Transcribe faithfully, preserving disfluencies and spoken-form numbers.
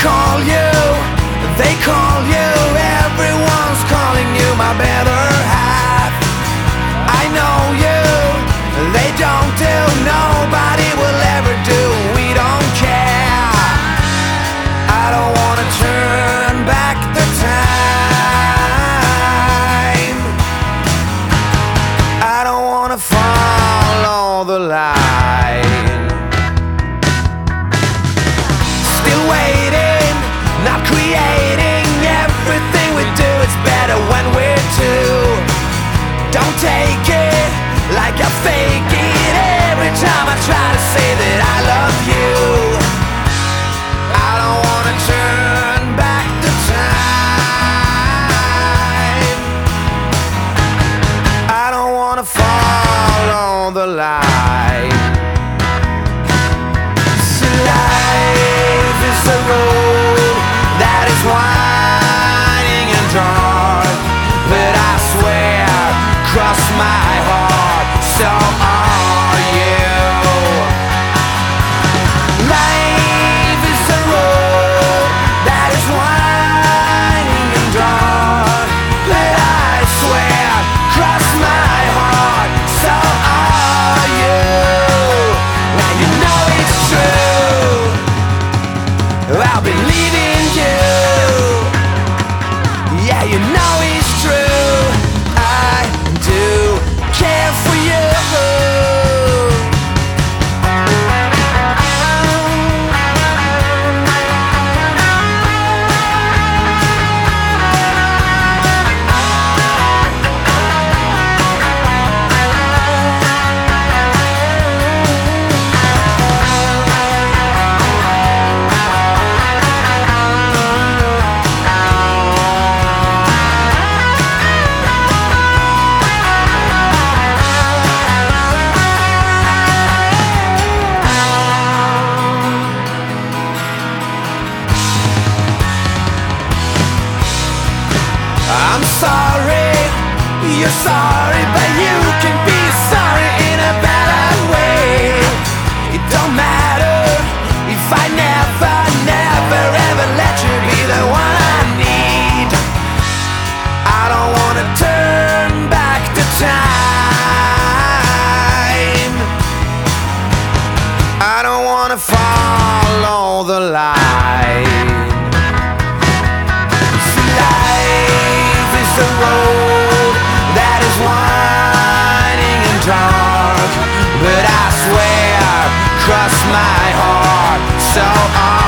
call you, they call you, everyone's calling you my better half. I know you, they don't do, nobody will ever do, we don't care. I don't wanna turn back the time. I don't wanna follow the line. Still waiting, not creating, everything we do is better when we're two. Don't take it like I fake it every time I try to say that I love you. I don't wanna turn back the time. I don't wanna follow the line. So life is a road that is winding and dark, but I swear, cross my heart, so are you. Life is a road that is winding and dark, but I swear, cross my heart, so are you. Now you know it's true, I'll be leaving you. Yeah, you know it's true, I do care for you. I'm sorry, you're sorry, but you can be sorry in a better way. It don't matter if I never, never, ever let you be the one I need. I don't wanna turn back the time. I don't wanna follow the line. The road that is winding and dark, but I swear, cross my heart, so on.